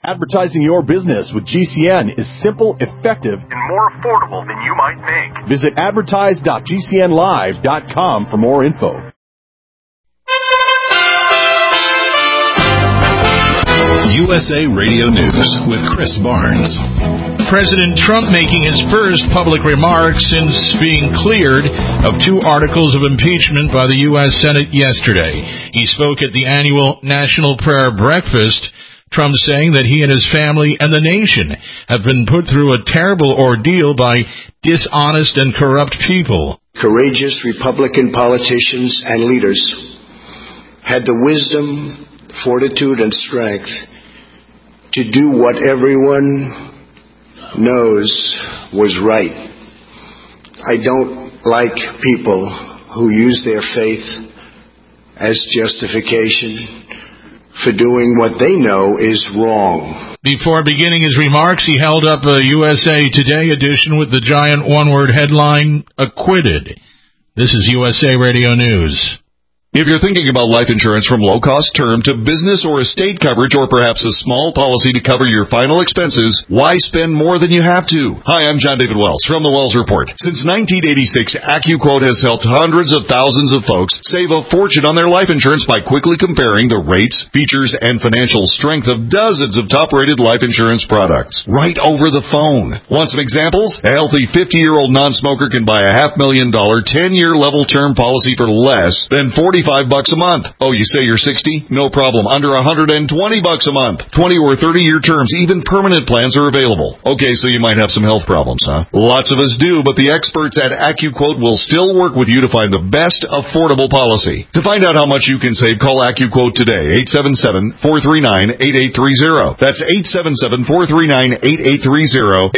Advertising your business with GCN is simple, effective, and more affordable than you might think. Visit advertise.gcnlive.com for more info. USA Radio News with Chris Barnes. President Trump making his first public remarks since being cleared of 2 articles of impeachment by the U.S. Senate yesterday. He spoke at the annual National Prayer Breakfast, Trump saying that he and his family and the nation have been put through a terrible ordeal by dishonest and corrupt people. Courageous Republican politicians and leaders had the wisdom, fortitude, and strength to do what everyone knows was right. I don't like people who use their faith as justification for doing what they know is wrong. Before beginning his remarks, he held up a USA Today edition with the giant one-word headline, "Acquitted." This is USA Radio News. If you're thinking about life insurance from low-cost term to business or estate coverage or perhaps a small policy to cover your final expenses, why spend more than you have to? Hi, I'm John David Wells from the Wells Report. Since 1986, AccuQuote has helped hundreds of thousands of folks save a fortune on their life insurance by quickly comparing the rates, features, and financial strength of dozens of top-rated life insurance products right over the phone. Want some examples? A healthy 50-year-old non-smoker can buy a $500,000 10-year level term policy for less than $45 a month. Oh, you say you're 60? No problem. Under $120 a month. 20 or 30-year terms, even permanent plans are available. Okay, so you might have some health problems, huh? Lots of us do, but the experts at AccuQuote will still work with you to find the best affordable policy. To find out how much you can save, call AccuQuote today. 877-439-8830. That's 877-439-8830.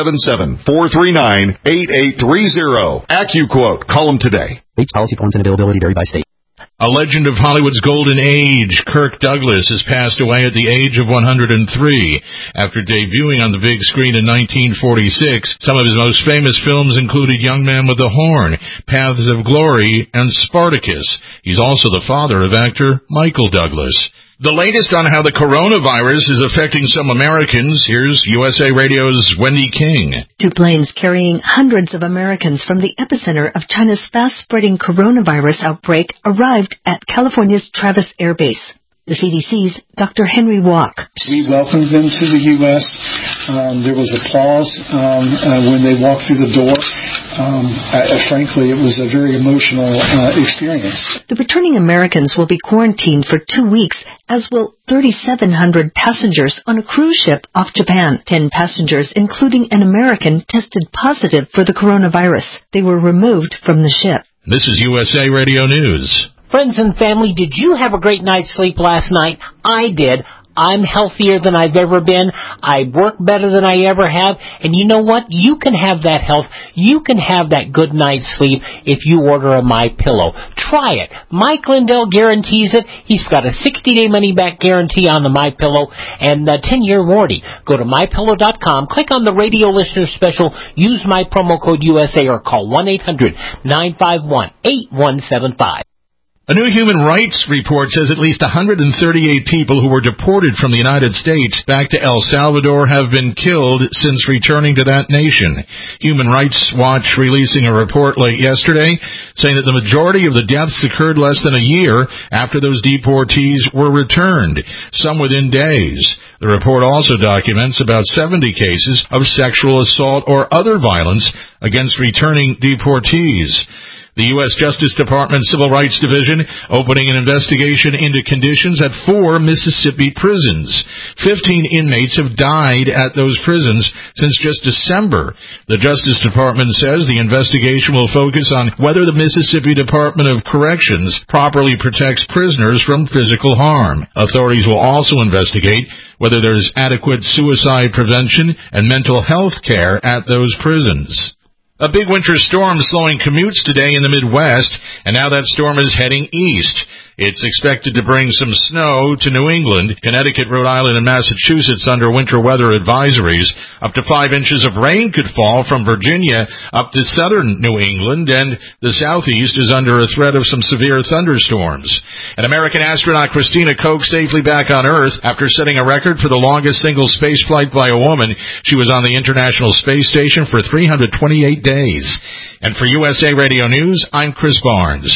877-439-8830. AccuQuote. Call them today. Rates, policy forms, and availability vary by state. A legend of Hollywood's golden age, Kirk Douglas, has passed away at the age of 103. After debuting on the big screen in 1946, some of his most famous films included Young Man with the Horn, Paths of Glory, and Spartacus. He's also the father of actor Michael Douglas. The latest on how the coronavirus is affecting some Americans, here's USA Radio's Wendy King. 2 planes carrying hundreds of Americans from the epicenter of China's fast-spreading coronavirus outbreak arrived at California's Travis Air Base. The CDC's Dr. Henry Walk. We welcomed them to the U.S. There was applause when they walked through the door. Frankly, it was a very emotional experience. The returning Americans will be quarantined for 2 weeks, as will 3,700 passengers on a cruise ship off Japan. 10 passengers, including an American, tested positive for the coronavirus. They were removed from the ship. This is USA Radio News. Friends and family, did you have a great night's sleep last night? I did. I'm healthier than I've ever been. I work better than I ever have. And you know what? You can have that health. You can have that good night's sleep if you order a MyPillow. Try it. Mike Lindell guarantees it. He's got a 60-day money-back guarantee on the MyPillow and a 10-year warranty. Go to MyPillow.com, click on the radio listener special, use my promo code USA or call 1-800-951-8175. A new human rights report says at least 138 people who were deported from the United States back to El Salvador have been killed since returning to that nation. Human Rights Watch releasing a report late yesterday saying that the majority of the deaths occurred less than a year after those deportees were returned, some within days. The report also documents about 70 cases of sexual assault or other violence against returning deportees. The U.S. Justice Department Civil Rights Division opening an investigation into conditions at 4 Mississippi prisons. 15 inmates have died at those prisons since just December. The Justice Department says the investigation will focus on whether the Mississippi Department of Corrections properly protects prisoners from physical harm. Authorities will also investigate whether there's adequate suicide prevention and mental health care at those prisons. A big winter storm slowing commutes today in the Midwest, and now that storm is heading east. It's expected to bring some snow to New England, Connecticut, Rhode Island, and Massachusetts under winter weather advisories. Up to 5 inches of rain could fall from Virginia up to southern New England, and the southeast is under a threat of some severe thunderstorms. An American astronaut, Christina Koch, safely back on Earth after setting a record for the longest single space flight by a woman. She was on the International Space Station for 328 days. And for USA Radio News, I'm Chris Barnes.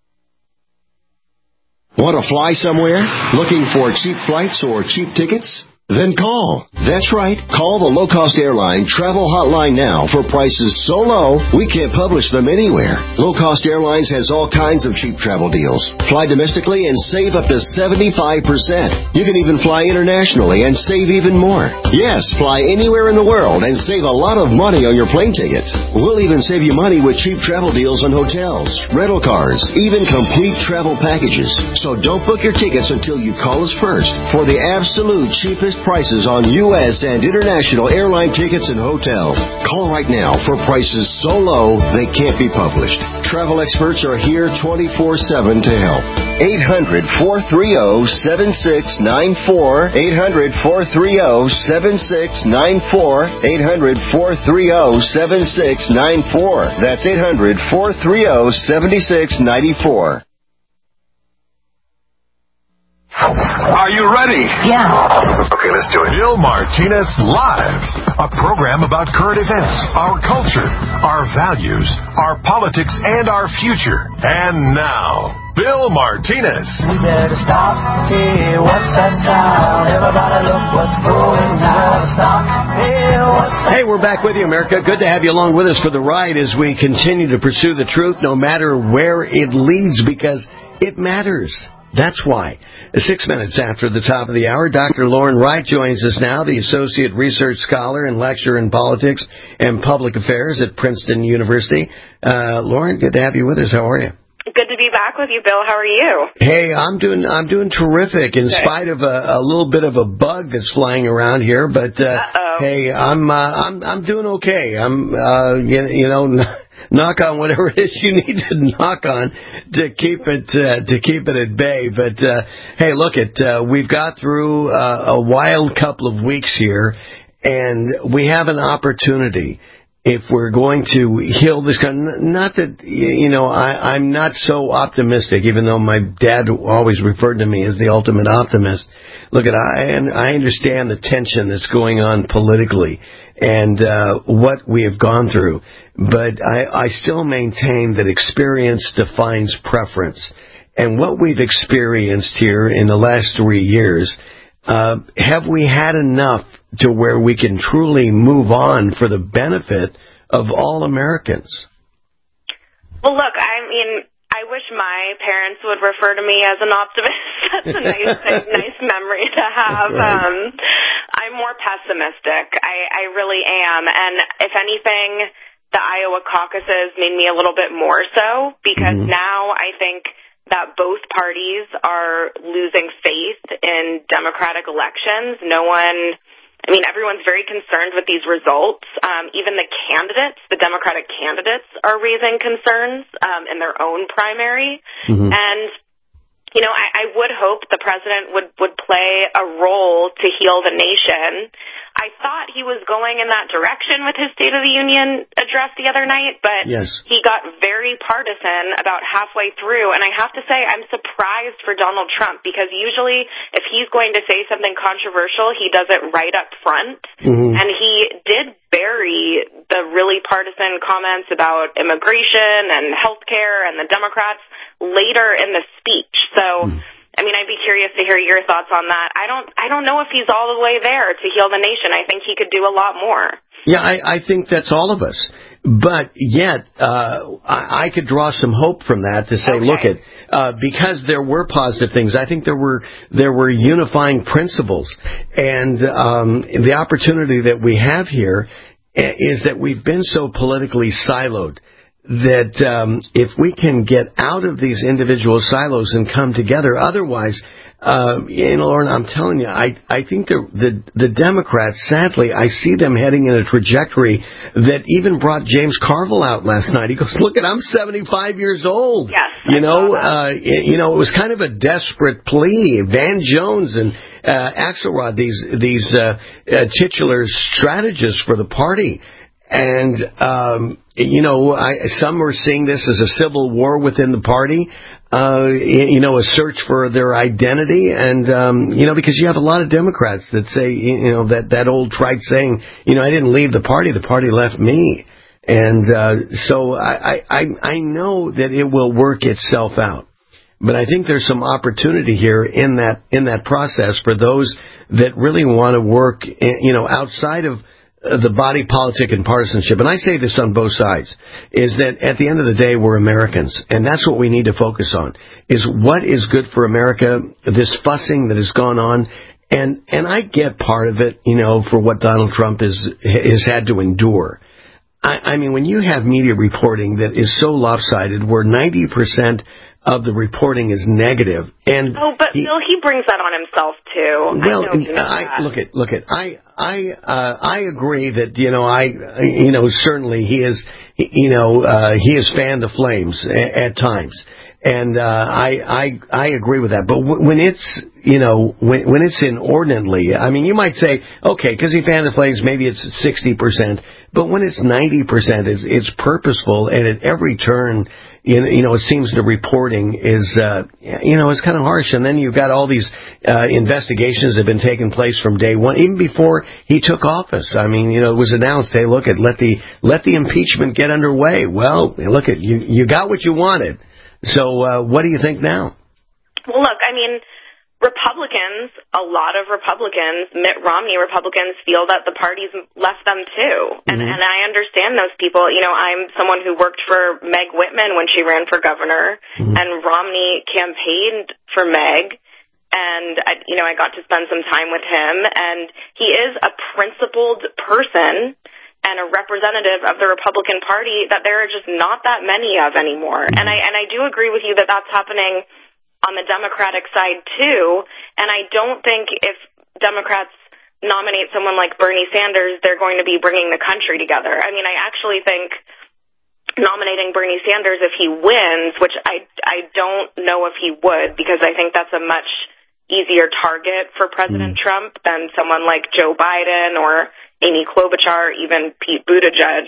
Want to fly somewhere? Looking for cheap flights or cheap tickets? Then call. That's right. Call the low-cost airline travel hotline now for prices so low we can't publish them anywhere. Low-cost airlines has all kinds of cheap travel deals. Fly domestically and save up to 75%. You can even fly internationally and save even more. Yes, fly anywhere in the world and save a lot of money on your plane tickets. We'll even save you money with cheap travel deals on hotels, rental cars, even complete travel packages. So don't book your tickets until you call us first for the absolute cheapest prices on U.S. and international airline tickets and hotels. Call right now for prices so low they can't be published. Travel experts are here 24/7 to help. 800-430-7694. 800-430-7694. 800-430-7694. That's 800-430-7694. Are you ready? Yeah. Okay, let's do it. Bill Martinez Live, a program about current events, our culture, our values, our politics, and our future. And now, Bill Martinez. We better stop. Hey, what's that sound? Everybody look what's going down. Stop. Hey, what's that? Hey, we're back with you, America. Good to have you along with us for the ride as we continue to pursue the truth, no matter where it leads, because it matters. That's why. 6 minutes after the top of the hour, Dr. Lauren Wright joins us now, the Associate Research Scholar and Lecturer in Politics and Public Affairs at Princeton University. Lauren, good to have you with us. How are you? Good to be back with you, Bill. How are you? Hey, I'm doing terrific in spite of a little bit of a bug that's flying around here, but hey, I'm doing okay. I'm knock on whatever it is you need to knock on to keep it at bay. But hey, look, we've got through a wild couple of weeks here, and we have an opportunity. If we're going to heal this country, not that, I'm not so optimistic, even though my dad always referred to me as the ultimate optimist. Look, I understand the tension that's going on politically and what we have gone through, but I still maintain that experience defines preference. And what we've experienced here in the last 3 years, have we had enough to where we can truly move on for the benefit of all Americans? Well, look, I wish my parents would refer to me as an optimist. That's a nice memory to have. Right. I'm more pessimistic. I really am. And if anything, the Iowa caucuses made me a little bit more so, because now I think that both parties are losing faith in democratic elections. Everyone's very concerned with these results. Even the Democratic candidates are raising concerns in their own primary. And, I would hope the president would play a role to heal the nation. I thought he was going in that direction with his State of the Union address the other night, but he got very partisan about halfway through. And I have to say, I'm surprised for Donald Trump, because usually if he's going to say something controversial, he does it right up front. And he did bury the really partisan comments about immigration and healthcare and the Democrats later in the speech. So, I'd be curious to hear your thoughts on that. I don't know if he's all the way there to heal the nation. I think he could do a lot more. Yeah, I think that's all of us. But yet, I could draw some hope from that to say, look because there were positive things. I think there were unifying principles, and the opportunity that we have here is that we've been so politically siloed that if we can get out of these individual silos and come together, otherwise Lauren, I'm telling you, I think the Democrats, sadly, I see them heading in a trajectory that even brought James Carville out last night. He goes, "Look, I'm 75 years old." Yes, it was kind of a desperate plea. Van Jones and Axelrod, these titular strategists for the party. And, some are seeing this as a civil war within the party, a search for their identity. And, because you have a lot of Democrats that say, that old trite saying, I didn't leave the party left me. And, so I know that it will work itself out. But I think there's some opportunity here in that process for those that really want to work, outside of the body politic and partisanship. And I say this on both sides, is that at the end of the day, we're Americans. And that's what we need to focus on, is what is good for America, this fussing that has gone on. And I get part of it, for what Donald Trump has had to endure. I mean, when you have media reporting that is so lopsided, where 90% of the reporting is negative, and but Bill, he brings that on himself too. Well, I agree that certainly he has fanned the flames at times, and I agree with that. But when it's when it's inordinately, I mean, you might say, okay, because he fanned the flames, maybe it's 60%. But when it's 90%, it's purposeful, and at every turn, it seems the reporting is, it's kind of harsh. And then you've got all these investigations that have been taking place from day one, even before he took office. I mean, it was announced, hey, look, let the impeachment get underway. Well, look, you got what you wanted. So what do you think now? Well, look, I mean, Republicans, a lot of Republicans, Mitt Romney Republicans, feel that the party's left them too. And I understand those people. I'm someone who worked for Meg Whitman when she ran for governor, and Romney campaigned for Meg. And, I got to spend some time with him, and he is a principled person and a representative of the Republican Party that there are just not that many of anymore. And I do agree with you that that's happening on the Democratic side too, and I don't think if Democrats nominate someone like Bernie Sanders, they're going to be bringing the country together. I mean, I actually think nominating Bernie Sanders, if he wins, which I don't know if he would, because I think that's a much easier target for President Trump than someone like Joe Biden or Amy Klobuchar, even Pete Buttigieg,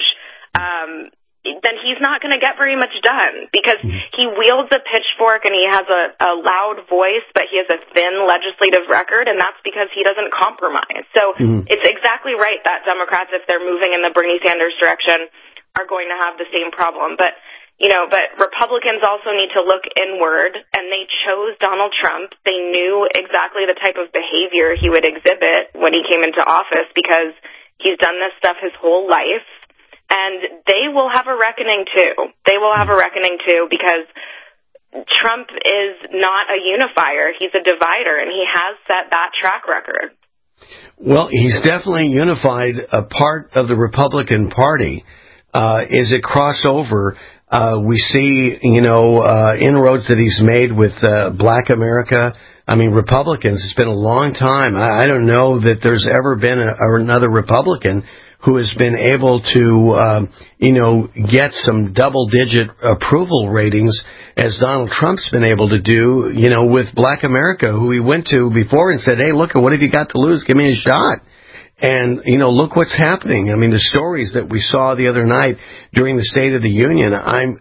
then he's not going to get very much done, because he wields a pitchfork and he has a loud voice, but he has a thin legislative record, and that's because he doesn't compromise. So it's exactly right that Democrats, if they're moving in the Bernie Sanders direction, are going to have the same problem. But Republicans also need to look inward, and they chose Donald Trump. They knew exactly the type of behavior he would exhibit when he came into office, because he's done this stuff his whole life. And they will have a reckoning too. They will have a reckoning too, because Trump is not a unifier. He's a divider, and he has set that track record. Well, he's definitely unified a part of the Republican Party. Is it crossover? We see, inroads that he's made with Black America. I mean, Republicans, it's been a long time. I don't know that there's ever been another Republican who has been able to, get some double-digit approval ratings as Donald Trump's been able to do, with Black America, who he went to before and said, hey, look, what have you got to lose? Give me a shot. And, look what's happening. I mean, the stories that we saw the other night during the State of the Union,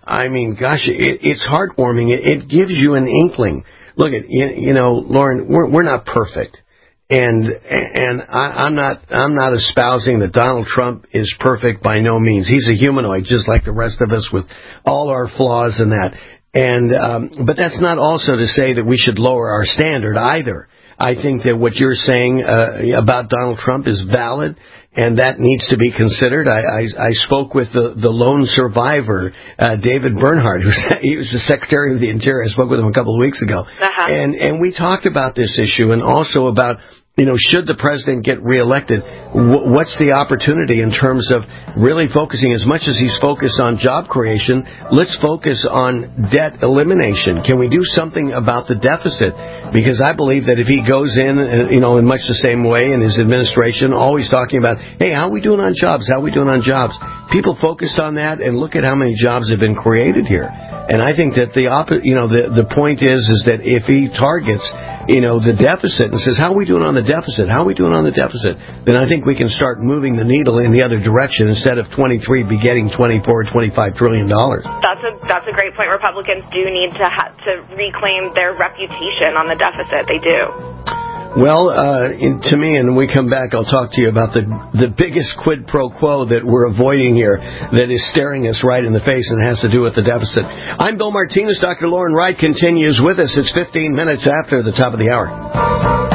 it's heartwarming. It gives you an inkling. Look, Lauren, we're not perfect. And I'm not espousing that Donald Trump is perfect by no means. He's a humanoid, just like the rest of us, with all our flaws and that. And but that's not also to say that we should lower our standard either. I think that what you're saying about Donald Trump is valid, and that needs to be considered. I spoke with the lone survivor, David Bernhardt, he was the Secretary of the Interior. I spoke with him a couple of weeks ago. And we talked about this issue, and also about should the president get reelected, what's the opportunity in terms of really focusing, as much as he's focused on job creation, let's focus on debt elimination. Can we do something about the deficit? Because I believe that if he goes in, in much the same way in his administration, always talking about, hey, how are we doing on jobs? How are we doing on jobs? People focused on that, and look at how many jobs have been created here. And I think that the point is that if he targets, the deficit and says, how are we doing on the deficit? How are we doing on the deficit? Then I think we can start moving the needle in the other direction instead of 23 begetting 24 or $25 trillion. That's a great point. Republicans do need to reclaim their reputation on the deficit. They do. Well, to me, and when we come back, I'll talk to you about the biggest quid pro quo that we're avoiding here that is staring us right in the face and has to do with the deficit. I'm Bill Martinez. Dr. Lauren Wright continues with us. It's 15 minutes after the top of the hour.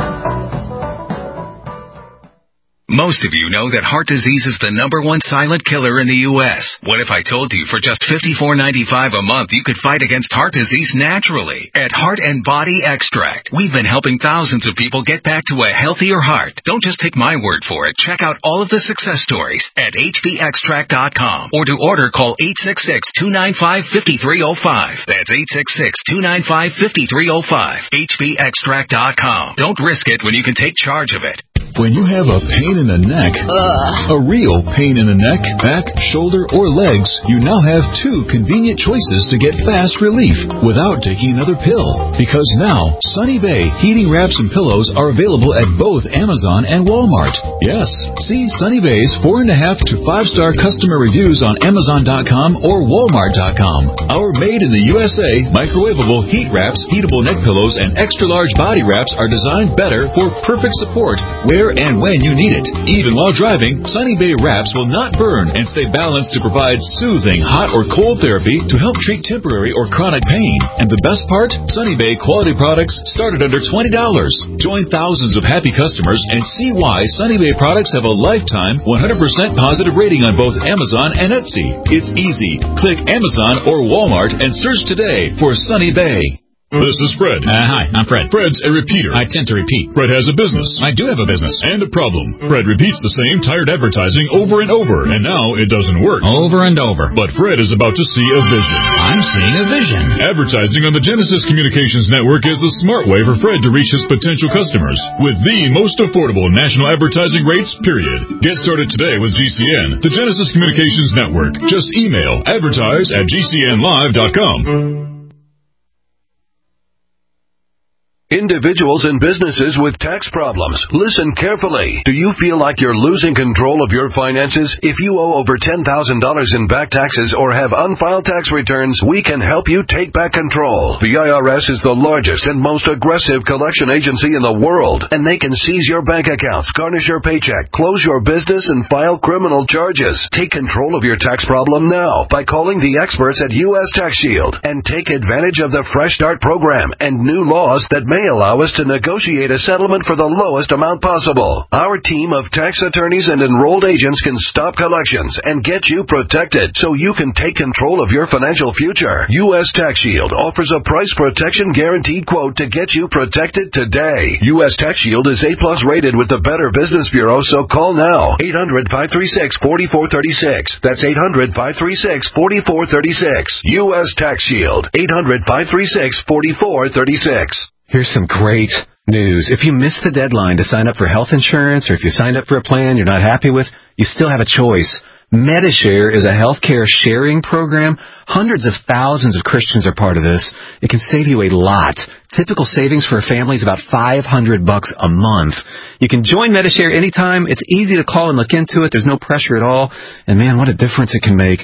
Most of you know that heart disease is the #1 silent killer in the U.S. What if I told you for just $54.95 a month you could fight against heart disease naturally at Heart and Body Extract? We've been helping thousands of people get back to a healthier heart. Don't just take my word for it. Check out all of the success stories at hbextract.com, or to order, call 866-295-5305. That's 866-295-5305. hbextract.com. Don't risk it when you can take charge of it. When you have a pain in the neck, a real pain in the neck, back, shoulder, or legs, you now have 2 convenient choices to get fast relief without taking another pill. Because now, Sunny Bay heating wraps and pillows are available at both Amazon and Walmart. Yes, see Sunny Bay's 4.5 to 5-star customer reviews on Amazon.com or Walmart.com. Our made in the USA microwavable heat wraps, heatable neck pillows, and extra large body wraps are designed better for perfect support where and when you need it. Even while driving, Sunny Bay wraps will not burn and stay balanced to provide soothing hot or cold therapy to help treat temporary or chronic pain. And the best part? Sunny Bay quality products start at under $20. Join thousands of happy customers and see why Sunny Bay products have a lifetime 100% positive rating on both Amazon and Etsy. It's easy. Click Amazon or Walmart and search today for Sunny Bay. This is Fred. Hi, I'm Fred. Fred's a repeater. I tend to repeat. Fred has a business. I do have a business. And a problem. Fred repeats the same tired advertising over and over, and now it doesn't work. Over and over. But Fred is about to see a vision. I'm seeing a vision. Advertising on the Genesis Communications Network is the smart way for Fred to reach his potential customers with the most affordable national advertising rates, period. Get started today with GCN, the Genesis Communications Network. Just email advertise@gcnlive.com. Individuals and businesses with tax problems, listen carefully. Do you feel like you're losing control of your finances? If you owe over $10,000 in back taxes or have unfiled tax returns, we can help you take back control. The IRS is the largest and most aggressive collection agency in the world, and they can seize your bank accounts, garnish your paycheck, close your business, and file criminal charges. Take control of your tax problem now by calling the experts at U.S. Tax Shield and take advantage of the Fresh Start program and new laws that may allow us to negotiate a settlement for the lowest amount possible. Our team of tax attorneys and enrolled agents can stop collections and get you protected so you can take control of your financial future. U.S. Tax Shield offers a price protection guaranteed quote to get you protected today. U.S. Tax Shield is A+ rated with the Better Business Bureau, so call now. 800-536-4436. That's 800-536-4436. U.S. Tax Shield. 800-536-4436. Here's some great news. If you missed the deadline to sign up for health insurance, or if you signed up for a plan you're not happy with, you still have a choice. Medishare is a healthcare sharing program. Hundreds of thousands of Christians are part of this. It can save you a lot. Typical savings for a family is about $500 a month. You can join Medishare anytime. It's easy to call and look into it. There's no pressure at all. And man, what a difference it can make.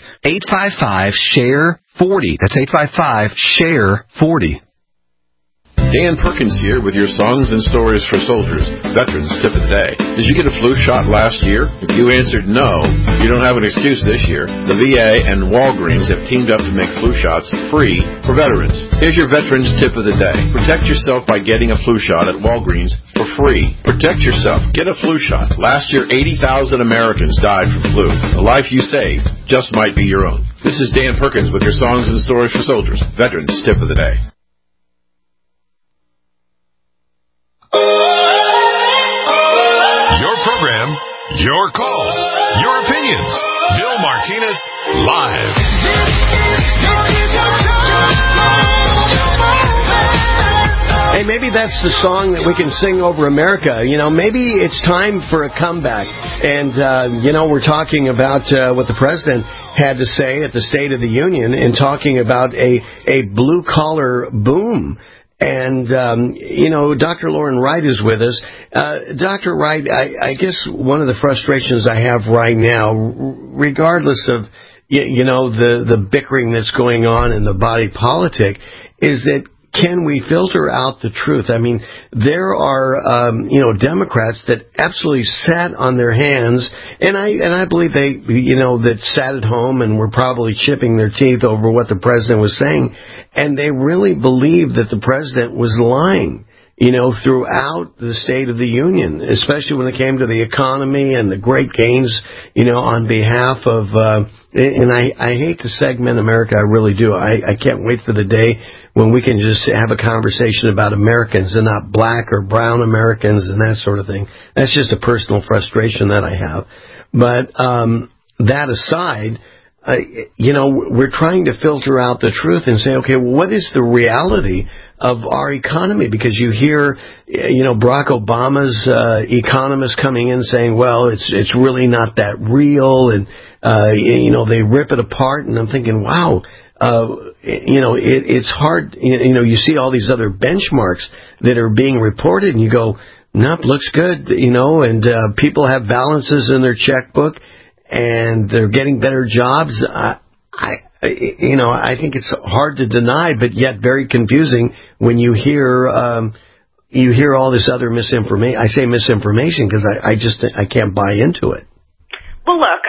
855-SHARE-40. That's 855-SHARE-40. Dan Perkins here with your Songs and Stories for Soldiers, Veterans Tip of the Day. Did you get a flu shot last year? If you answered no, you don't have an excuse this year. The VA and Walgreens have teamed up to make flu shots free for veterans. Here's your Veterans Tip of the Day. Protect yourself by getting a flu shot at Walgreens for free. Protect yourself. Get a flu shot. Last year, 80,000 Americans died from flu. The life you saved just might be your own. This is Dan Perkins with your Songs and Stories for Soldiers, Veterans Tip of the Day. Your calls, your opinions. Bill Martinez, live. Hey, maybe that's the song that we can sing over America. You know, maybe it's time for a comeback. And, we're talking about what the president had to say at the State of the Union in talking about a blue-collar boom. And, Dr. Lauren Wright is with us. Dr. Wright, I guess one of the frustrations I have right now, regardless of, the bickering that's going on in the body politic, is that can we filter out the truth? I mean, there are, Democrats that absolutely sat on their hands, and I believe they, that sat at home and were probably chipping their teeth over what the president was saying, and they really believed that the president was lying, throughout the State of the Union, especially when it came to the economy and the great gains, on behalf of, and I hate to segment America, I really do. I can't wait for the day when we can just have a conversation about Americans and not black or brown Americans and that sort of thing. That's just a personal frustration that I have. But that aside, we're trying to filter out the truth and say, okay, well, what is the reality of our economy? Because you hear, Barack Obama's economists coming in saying, well, it's really not that real, and they rip it apart, and I'm thinking, wow. It's hard. You see all these other benchmarks that are being reported, and you go, nope, looks good. And people have balances in their checkbook, and they're getting better jobs. I think it's hard to deny, but yet very confusing when you hear all this other misinformation. I say misinformation because I can't buy into it. Well, look,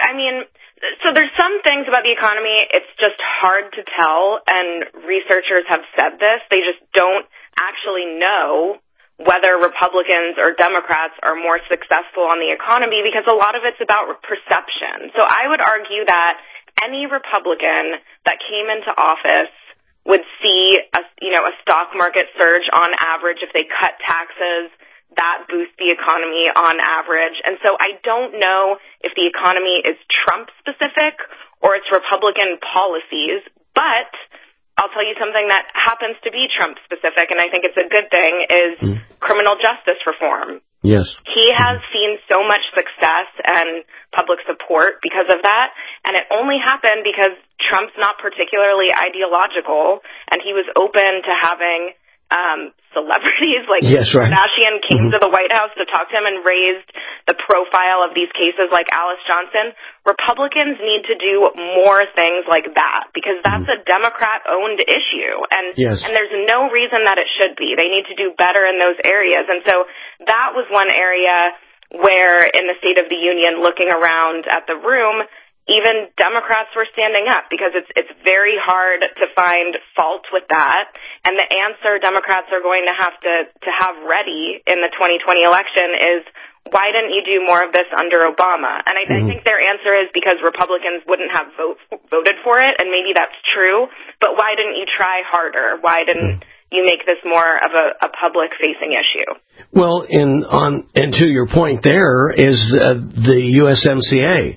so there's some things about the economy, it's just hard to tell, and researchers have said this. They just don't actually know whether Republicans or Democrats are more successful on the economy because a lot of it's about perception. So I would argue that any Republican that came into office would see a stock market surge on average if they cut taxes. That boosts the economy on average. And so I don't know if the economy is Trump-specific or it's Republican policies, but I'll tell you something that happens to be Trump-specific, and I think it's a good thing, is criminal justice reform. Yes. He has seen so much success and public support because of that, and it only happened because Trump's not particularly ideological, and he was open to having celebrities like Kardashian came to the White House to talk to him and raised the profile of these cases like Alice Johnson. Republicans need to do more things like that because that's a Democrat-owned issue, and there's no reason that it should be. They need to do better in those areas, and so that was one area where in the State of the Union, looking around at the room, even Democrats were standing up because it's very hard to find fault with that. And the answer Democrats are going to have ready in the 2020 election is, why didn't you do more of this under Obama? And I think their answer is because Republicans wouldn't have voted for it, and maybe that's true, but why didn't you try harder? Why didn't you make this more of a public-facing issue? Well, and to your point there is the USMCA.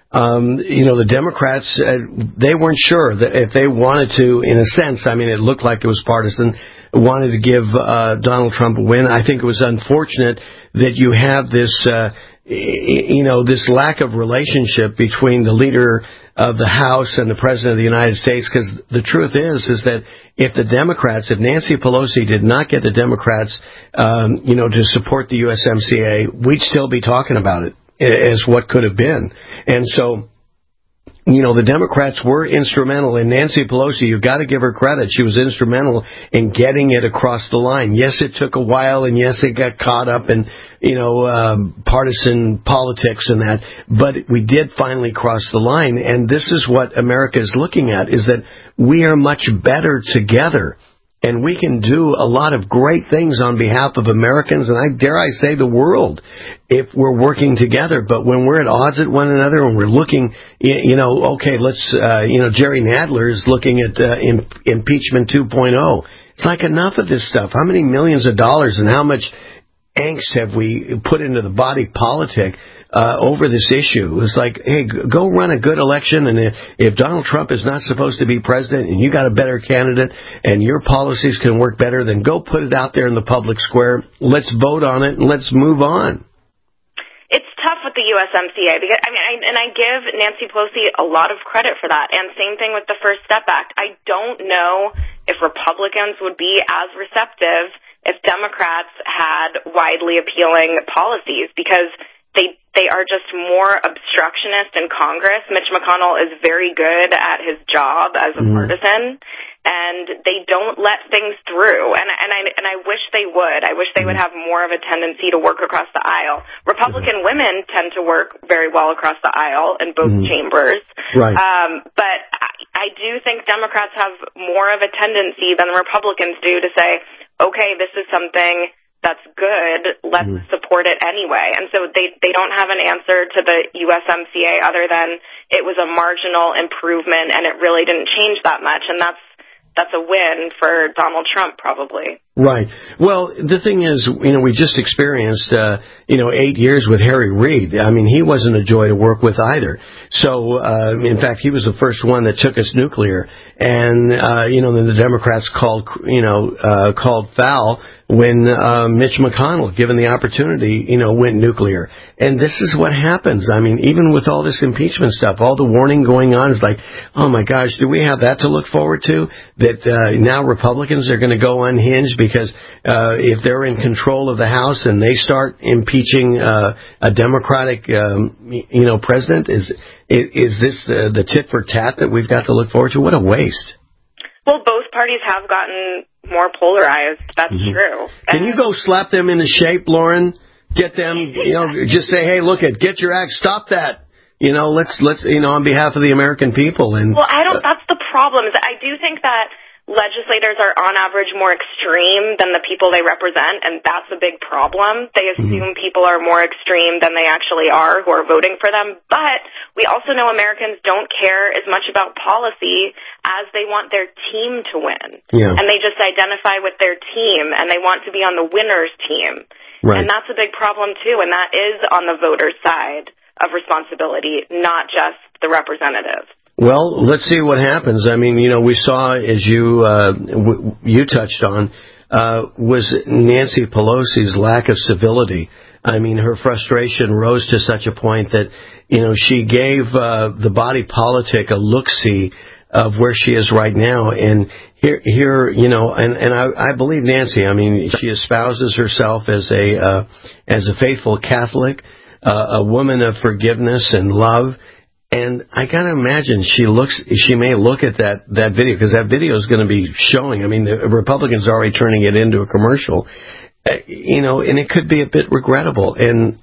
The Democrats, they weren't sure that if they wanted to, in a sense, it looked like it was partisan, wanted to give Donald Trump a win. I think it was unfortunate that you have this, this lack of relationship between the leader of the House and the President of the United States, because the truth is that if Nancy Pelosi did not get the Democrats, to support the USMCA, we'd still be talking about it as what could have been. And so, the Democrats were instrumental, and Nancy Pelosi, you've got to give her credit. She was instrumental in getting it across the line. Yes, it took a while, and yes, it got caught up in, partisan politics and that, but we did finally cross the line, and this is what America is looking at, is that we are much better together. And we can do a lot of great things on behalf of Americans, and I dare say the world, if we're working together. But when we're at odds at one another and we're looking, Jerry Nadler is looking at impeachment 2.0. It's like, enough of this stuff. How many millions of dollars and how much angst have we put into the body politic over this issue? It's like, hey, go run a good election, and if Donald Trump is not supposed to be president and you got a better candidate and your policies can work better, then go put it out there in the public square. Let's vote on it and let's move on. It's tough with the USMCA because I give Nancy Pelosi a lot of credit for that, and same thing with the First Step Act. I don't know if Republicans would be as receptive if Democrats had widely appealing policies, because they are just more obstructionist in Congress. Mitch McConnell is very good at his job as a partisan, and they don't let things through. And I wish they would. I wish they would have more of a tendency to work across the aisle. Republican women tend to work very well across the aisle in both chambers. Right. But I do think Democrats have more of a tendency than the Republicans do to say, okay, this is something that's good, let's support it anyway. And so they don't have an answer to the USMCA other than it was a marginal improvement and it really didn't change that much. And that's a win for Donald Trump, probably. Right. Well, the thing is, we just experienced, 8 years with Harry Reid. I mean, he wasn't a joy to work with either. So, in fact, he was the first one that took us nuclear. And, then the Democrats called foul when Mitch McConnell, given the opportunity, went nuclear. And this is what happens. I mean, even with all this impeachment stuff, all the warning going on is like, oh my gosh, do we have that to look forward to? That now Republicans are going to go unhinged because if they're in control of the House and they start impeaching a Democratic, president, is this the tit for tat that we've got to look forward to? What a waste. Well, both parties have gotten more polarized. That's true. Can you go slap them into shape, Lauren? Get them, just say, hey, get your act, stop that. Let's on behalf of the American people. And well, that's the problem. I do think that legislators are on average more extreme than the people they represent, and that's a big problem. They assume people are more extreme than they actually are who are voting for them. But we also know Americans don't care as much about policy as they want their team to win. Yeah. And they just identify with their team, and they want to be on the winner's team. Right. And that's a big problem, too, and that is on the voter's side of responsibility, not just the representative. Well, let's see what happens. I mean, we saw, as you touched on, was Nancy Pelosi's lack of civility. I mean, her frustration rose to such a point that, she gave the body politic a look-see of where she is right now. And here, I believe Nancy. I mean, she espouses herself as a faithful Catholic, a woman of forgiveness and love. And I gotta imagine she may look at that video, because that video is going to be showing. I mean, the Republicans are already turning it into a commercial, and it could be a bit regrettable. And,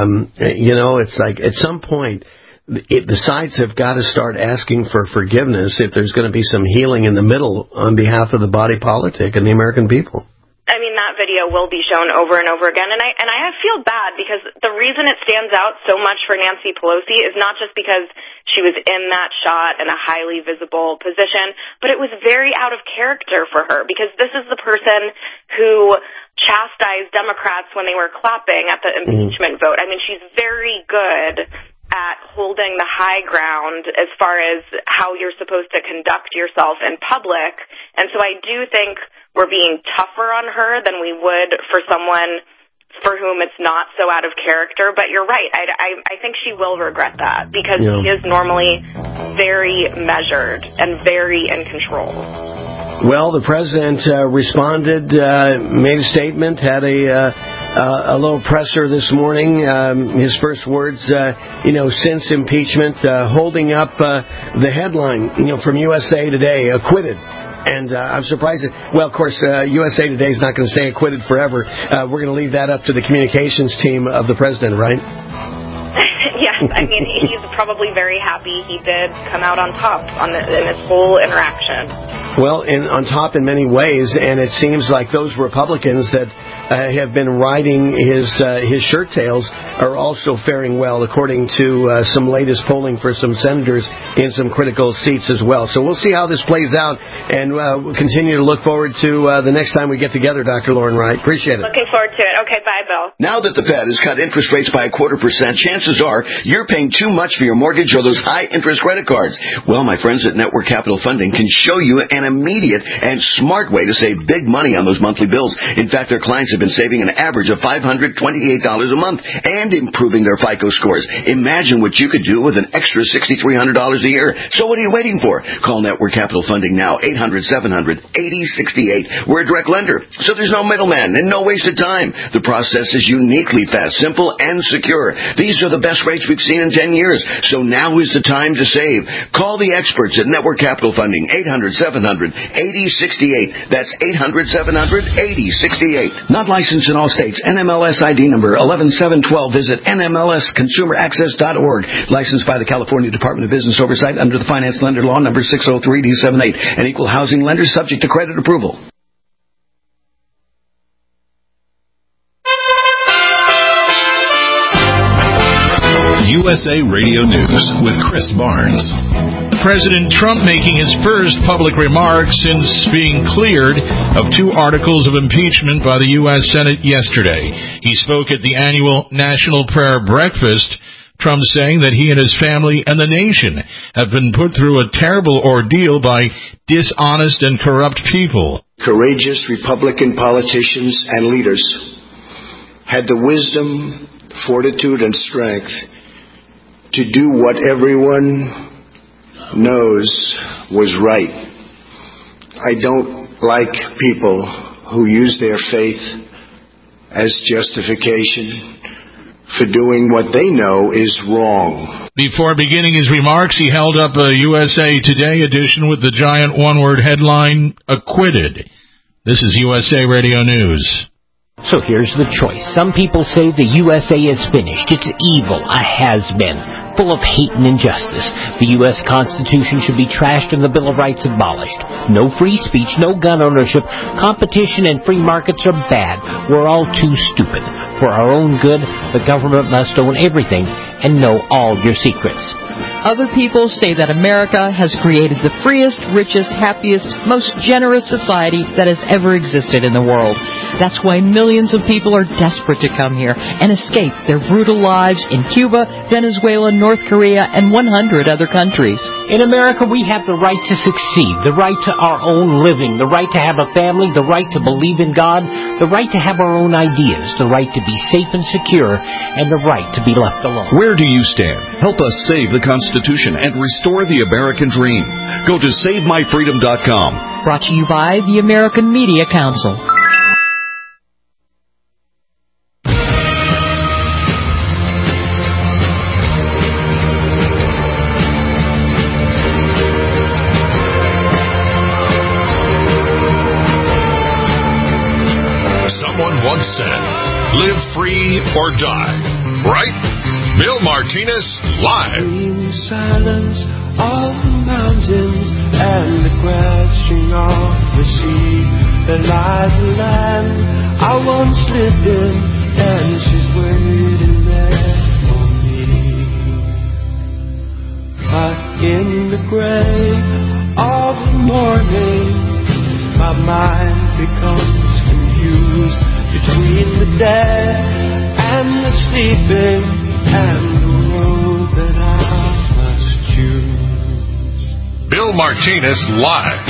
it's like at some point, the sides have got to start asking for forgiveness if there's going to be some healing in the middle on behalf of the body politic and the American people. I mean, that video will be shown over and over again, and I feel bad because the reason it stands out so much for Nancy Pelosi is not just because she was in that shot in a highly visible position, but it was very out of character for her, because this is the person who chastised Democrats when they were clapping at the impeachment vote. I mean, she's very good at holding the high ground as far as how you're supposed to conduct yourself in public, and so I do think we're being tougher on her than we would for someone for whom it's not so out of character. But you're right. I think she will regret that, because she is normally very measured and very in control. Well, the president responded, made a statement, had a little presser this morning. His first words, since impeachment, holding up the headline, from USA Today, acquitted. And I'm surprised well, of course, USA Today is not going to say acquitted forever. We're going to leave that up to the communications team of the president, right? Yes, I mean, he's probably very happy he did come out on top in this whole interaction. Well, on top in many ways, and it seems like those Republicans that have been riding his shirt tails are also faring well, according to some latest polling for some senators in some critical seats as well. So we'll see how this plays out, and we'll continue to look forward to the next time we get together, Dr. Lauren Wright. Appreciate it. Looking forward to it. Okay, bye, Bill. Now that the Fed has cut interest rates by 0.25%, chances are you're paying too much for your mortgage or those high-interest credit cards. Well, my friends at Network Capital Funding can show you an immediate and smart way to save big money on those monthly bills. In fact, their clients have been saving an average of $528 a month and improving their FICO scores. Imagine what you could do with an extra $6,300 a year. So what are you waiting for? Call Network Capital Funding now, 800-700-8068. We're a direct lender, so there's no middleman and no wasted time. The process is uniquely fast, simple, and secure. These are the best rates we've seen in 10 years, so now is the time to save. Call the experts at Network Capital Funding, 800-700-8068. That's 800-700-8068. Not licensed in all states. NMLS ID number 11712. Visit NMLSconsumeraccess.org. Licensed by the California Department of Business Oversight under the Finance Lender Law number 603D78. An equal housing lender subject to credit approval. USA Radio News with Chris Barnes. President Trump making his first public remarks since being cleared of 2 articles of impeachment by the U.S. Senate yesterday. He spoke at the annual National Prayer Breakfast, Trump saying that he and his family and the nation have been put through a terrible ordeal by dishonest and corrupt people. Courageous Republican politicians and leaders had the wisdom, fortitude, and strength to do what everyone knows was right. I don't like people who use their faith as justification for doing what they know is wrong. Before beginning his remarks, he held up a USA Today edition with the giant one-word headline, "Acquitted." This is USA Radio News. So here's the choice. Some people say the USA is finished. It's evil, a has-been, full of hate and injustice. The U.S. Constitution should be trashed and the Bill of Rights abolished. No free speech, no gun ownership. Competition and free markets are bad. We're all too stupid. For our own good, the government must own everything and know all your secrets. Other people say that America has created the freest, richest, happiest, most generous society that has ever existed in the world. That's why millions of people are desperate to come here and escape their brutal lives in Cuba, Venezuela, North Korea, and 100 other countries. In America, we have the right to succeed, the right to our own living, the right to have a family, the right to believe in God, the right to have our own ideas, the right to be safe and secure, and the right to be left alone. Where do you stand? Help us save the Constitution and restore the American dream. Go to SaveMyFreedom.com. Brought to you by the American Media Council. Someone once said, live free or die, right? Bill Martinez, live. In silence of the mountains and the crashing of the sea, there lies a land I once lived in, and she's waiting there for me. But in the gray of the morning, my mind becomes confused between the dead and the sleeping, and the road that I must choose. Bill Martinez, live.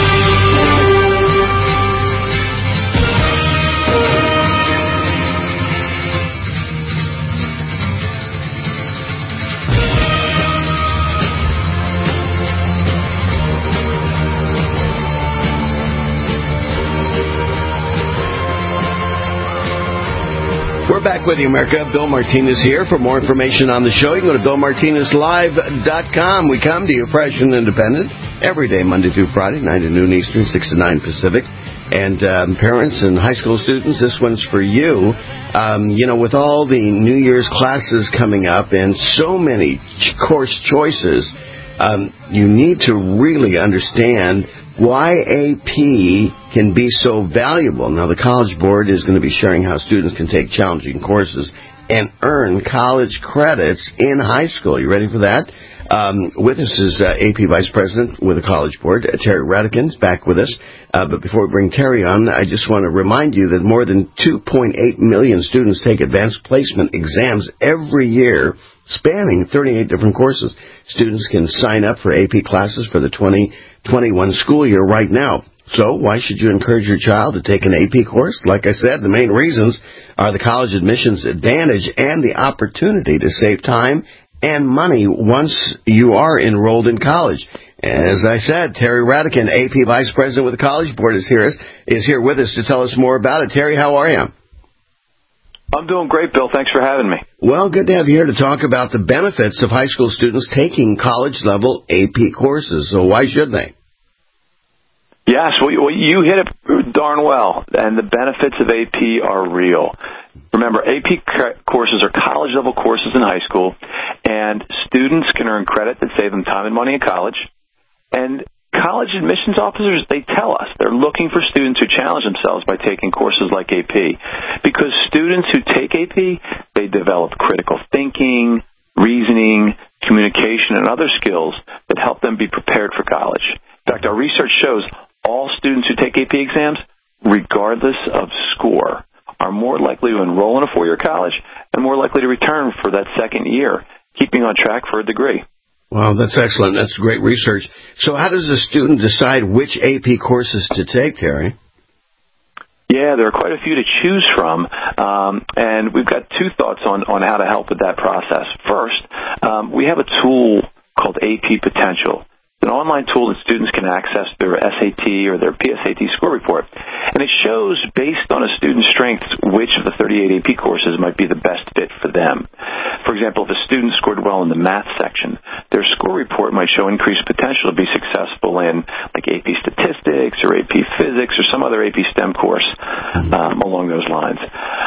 We're back with you, America. Bill Martinez here. For more information on the show, you can go to BillMartinezLive.com. We come to you fresh and independent every day, Monday through Friday, 9 to noon Eastern, 6 to 9 Pacific. And parents and high school students, this one's for you. With all the New Year's classes coming up and so many course choices, you need to really understand why AP can be so valuable. Now, the College Board is going to be sharing how students can take challenging courses and earn college credits in high school. You ready for that? With us is AP Vice President with the College Board, Terry Radican, is back with us. But before we bring Terry on, I just want to remind you that more than 2.8 million students take advanced placement exams every year, spanning 38 different courses. Students can sign up for AP classes for the 2021 school year right now. So why should you encourage your child to take an AP course? Like I said, the main reasons are the college admissions advantage and the opportunity to save time and money once you are enrolled in college. As I said, Terry Radican, AP Vice President with the College Board, is here with us to tell us more about it. Terry, how are you? I'm doing great, Bill. Thanks for having me. Well, good to have you here to talk about the benefits of high school students taking college-level AP courses. So why should they? Yes, well, you hit it darn well, and the benefits of AP are real. Remember, AP courses are college-level courses in high school, and students can earn credit that save them time and money in college. And college admissions officers, they tell us they're looking for students who challenge themselves by taking courses like AP. Because students who take AP, they develop critical thinking, reasoning, communication, and other skills that help them be prepared for college. In fact, our research shows all students who take AP exams, regardless of score, are more likely to enroll in a four-year college and more likely to return for that second year, keeping on track for a degree. Wow, that's excellent. That's great research. So how does a student decide which AP courses to take, Terry? Yeah, there are quite a few to choose from, and we've got two thoughts on how to help with that process. First, we have a tool called AP Potential. An online tool that students can access their SAT or their PSAT score report. And it shows, based on a student's strengths, which of the 38 AP courses might be the best fit for them. For example, if a student scored well in the math section, their score report might show increased potential to be successful in like AP Statistics or AP Physics or some other AP STEM course along those lines.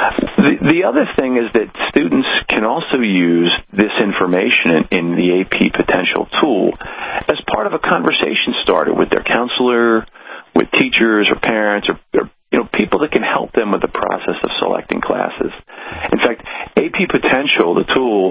The other thing is that students can also use this information in the AP Potential tool as part of a conversation starter with their counselor, with teachers or parents or people that can help them with the process of selecting classes. In fact, AP Potential, the tool,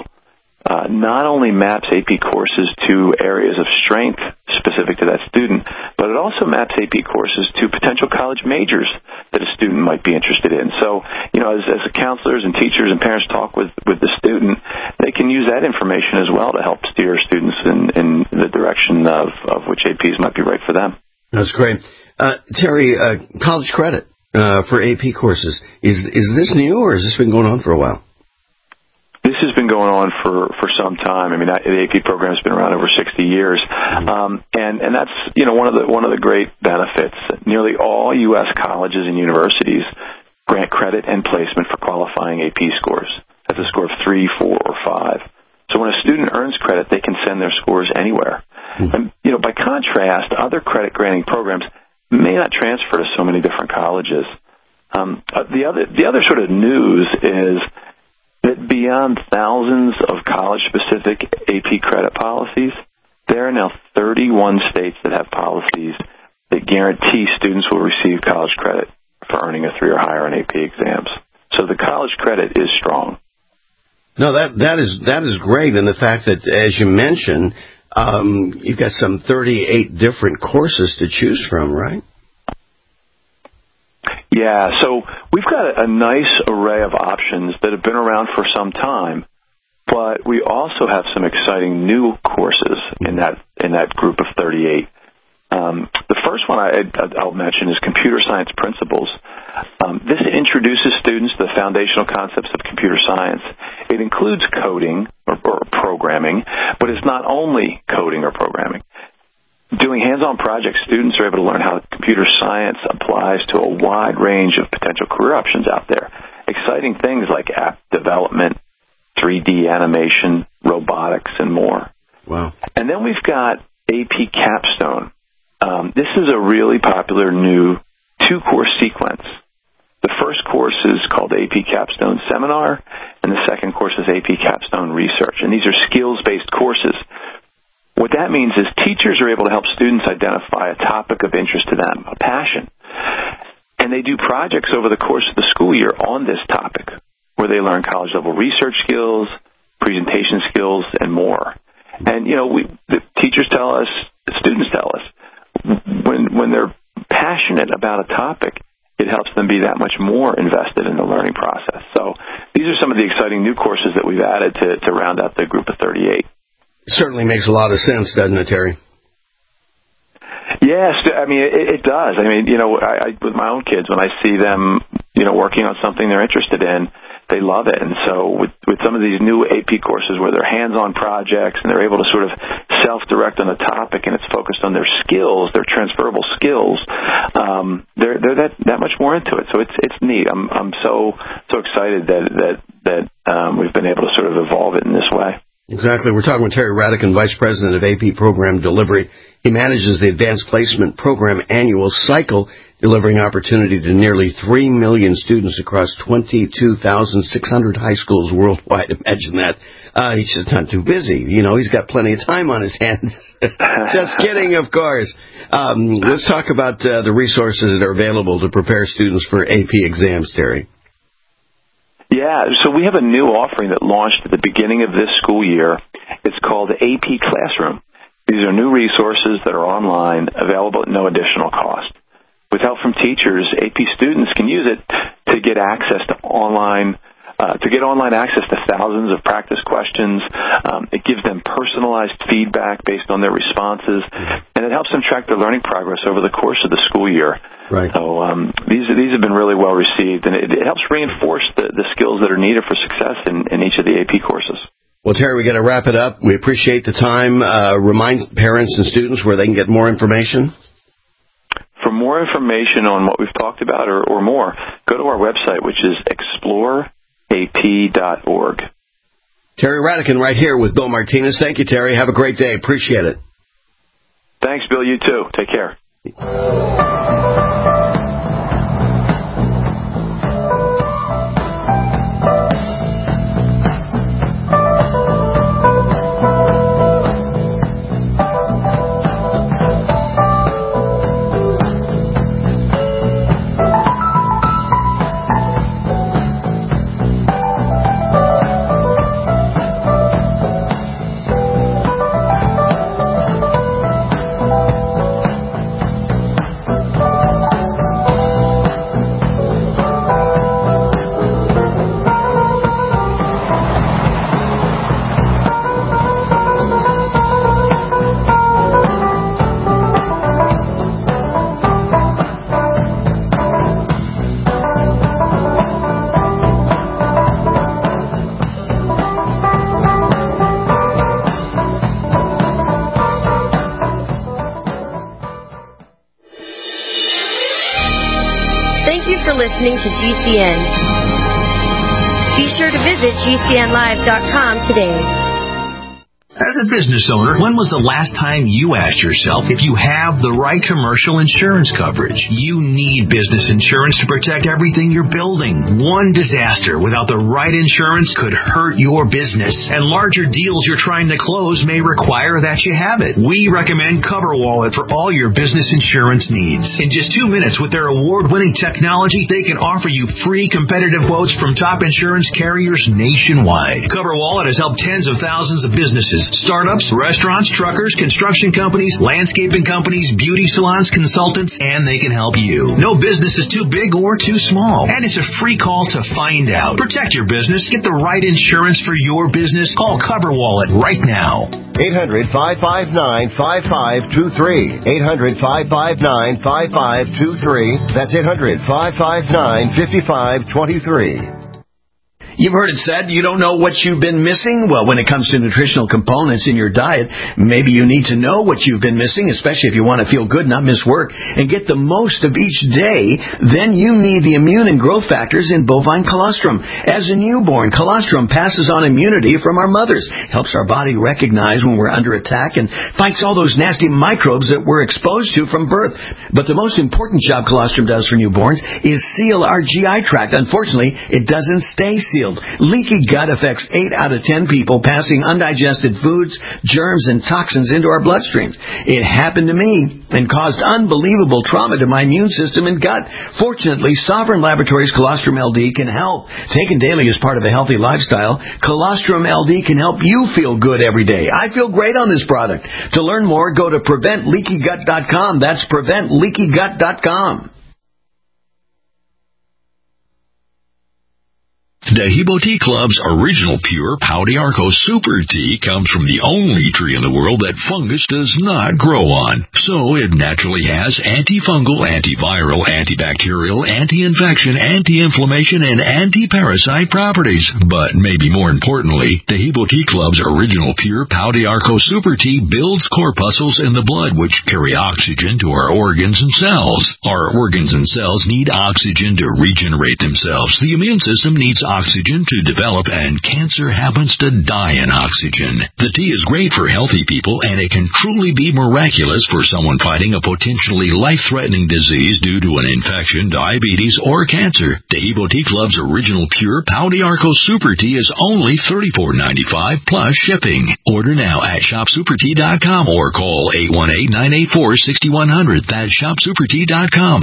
not only maps AP courses to areas of strength specific to that student, but it also maps AP courses to potential college majors that a student might be interested in. So, as the counselors and teachers and parents talk with the student, they can use that information as well to help steer students in the direction of which APs might be right for them. That's great. Terry, college credit for AP courses, is this new or has this been going on for a while? This has been going on for some time. I mean, the AP program has been around over 60 years, and that's one of the great benefits. Nearly all U.S. colleges and universities grant credit and placement for qualifying AP scores. That's a score of 3, 4, or 5. So when a student earns credit, they can send their scores anywhere. And by contrast, other credit granting programs may not transfer to so many different colleges. The other sort of news is that beyond thousands of college-specific AP credit policies, there are now 31 states that have policies that guarantee students will receive college credit for earning a 3 or higher on AP exams. So the college credit is strong. No, that is great, and the fact that, as you mentioned, you've got some 38 different courses to choose from, right? Yeah, so we've got a nice array of options that have been around for some time, but we also have some exciting new courses in that group of 38. The first one I'll mention is Computer Science Principles. This introduces students to the foundational concepts of computer science. It includes coding or programming, but it's not only coding or programming. Doing hands-on projects, students are able to learn how computer science applies to a wide range of potential career options out there. Exciting things like app development, 3D animation, robotics, and more. Wow. And then we've got AP Capstone. This is a really popular new 2-course sequence. The first course is called AP Capstone Seminar, and the second course is AP Capstone Research. And these are skills-based courses. What that means is teachers are able to help students identify a topic of interest to them, a passion. And they do projects over the course of the school year on this topic, where they learn college-level research skills, presentation skills, and more. And, the teachers tell us, the students tell us, when they're passionate about a topic, it helps them be that much more invested in the learning process. So these are some of the exciting new courses that we've added to round out the group of 38. It certainly makes a lot of sense, doesn't it, Terry? Yes, it does. I with my own kids, when I see them, working on something they're interested in, they love it. And so with some of these new AP courses where they're hands-on projects and they're able to sort of self-direct on a topic and it's focused on their skills, their transferable skills, they're that much more into it. So it's neat. I'm so excited that we've been able to sort of evolve it in this way. Exactly. We're talking with Terry Radican, Vice President of AP Program Delivery. He manages the Advanced Placement Program annual cycle, delivering opportunity to nearly 3 million students across 22,600 high schools worldwide. Imagine that. He's just not too busy. He's got plenty of time on his hands. Just kidding, of course. Let's talk about the resources that are available to prepare students for AP exams, Terry. Yeah, so we have a new offering that launched at the beginning of this school year. It's called AP Classroom. These are new resources that are online, available at no additional cost. With help from teachers, AP students can use it to get access to online access to thousands of practice questions. It gives them personalized feedback based on their responses, and it helps them track their learning progress over the course of the school year. Right. So these have been really well received, and it helps reinforce the skills that are needed for success in each of the AP courses. Well, Terry, we got to wrap it up. We appreciate the time. Remind parents and students where they can get more information. For more information on what we've talked about or more, go to our website, which is exploreap.org. Terry Radican right here with Bill Martinez. Thank you, Terry. Have a great day. Appreciate it. Thanks, Bill. You too. Take care. Listening to GCN. Be sure to visit GCNlive.com today. As a business owner, when was the last time you asked yourself if you have the right commercial insurance coverage? You need business insurance to protect everything you're building. One disaster without the right insurance could hurt your business, and larger deals you're trying to close may require that you have it. We recommend CoverWallet for all your business insurance needs. In just 2 minutes with their award-winning technology, they can offer you free competitive quotes from top insurance carriers nationwide. CoverWallet has helped tens of thousands of businesses, startups, restaurants, truckers, construction companies, landscaping companies, beauty salons, consultants, and they can help you. No business is too big or too small, and it's a free call to find out. Protect your business. Get the right insurance for your business. Call CoverWallet right now. 800-559-5523. 800-559-5523. That's 800-559-5523. You've heard it said you don't know what you've been missing. Well, when it comes to nutritional components in your diet, maybe you need to know what you've been missing, especially if you want to feel good, not miss work, and get the most of each day. Then you need the immune and growth factors in bovine colostrum. As a newborn, colostrum passes on immunity from our mothers, helps our body recognize when we're under attack, and fights all those nasty microbes that we're exposed to from birth. But the most important job colostrum does for newborns is seal our GI tract. Unfortunately, it doesn't stay sealed. field. Leaky gut affects 8 out of 10 people, passing undigested foods, germs, and toxins into our bloodstreams. It happened to me and caused unbelievable trauma to my immune system and gut. Fortunately, Sovereign Laboratories Colostrum LD can help. Taken daily as part of a healthy lifestyle, Colostrum LD can help you feel good every day. I feel great on this product. To learn more, go to PreventLeakyGut.com. That's PreventLeakyGut.com. Dehibo Tea Club's original pure Pau d'Arco Super Tea comes from the only tree in the world that fungus does not grow on. So it naturally has antifungal, antiviral, antibacterial, anti-infection, anti-inflammation, and anti-parasite properties. But maybe more importantly, Dehibo Tea Club's original pure Pau d'Arco Super Tea builds corpuscles in the blood which carry oxygen to our organs and cells. Our organs and cells need oxygen to regenerate themselves. The immune system needs oxygen to develop, and cancer happens to die in oxygen. The tea is great for healthy people, and it can truly be miraculous for someone fighting a potentially life-threatening disease due to an infection, diabetes, or cancer. Dehibo Tea Club's original pure Pau d'Arco Super Tea is only $34.95 plus shipping. Order now at shopsupertea.com or call 818-984-6100. That's shopsupertea.com,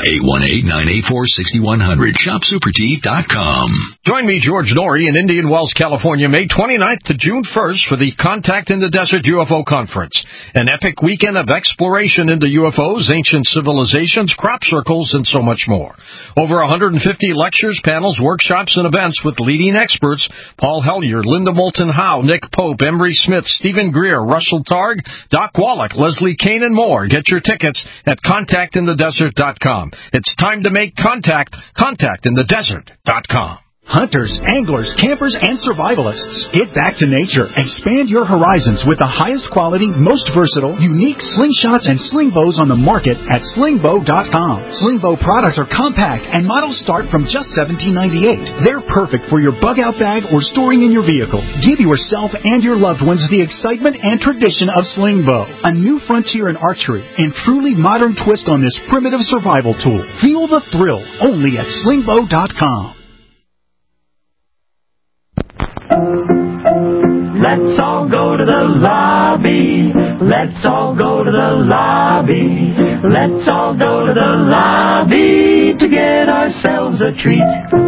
818-984-6100, shopsupertea.com. Join me, George Norrie, in Indian Wells, California, May 29th to June 1st for the Contact in the Desert UFO Conference, an epic weekend of exploration into UFOs, ancient civilizations, crop circles, and so much more. Over 150 lectures, panels, workshops, and events with leading experts: Paul Hellyer, Linda Moulton Howe, Nick Pope, Emery Smith, Stephen Greer, Russell Targ, Doc Wallach, Leslie Kane, and more. Get your tickets at contactinthedesert.com. It's time to make contact. Contactinthedesert.com. Hunters, anglers, campers, and survivalists. Get back to nature. Expand your horizons with the highest quality, most versatile, unique slingshots and sling bows on the market at slingbow.com. Slingbow products are compact and models start from just $17.98. They're perfect for your bug-out bag or storing in your vehicle. Give yourself and your loved ones the excitement and tradition of Slingbow, a new frontier in archery and truly modern twist on this primitive survival tool. Feel the thrill only at slingbow.com. Let's all go to the lobby. Let's all go to the lobby. Let's all go to the lobby to get ourselves a treat.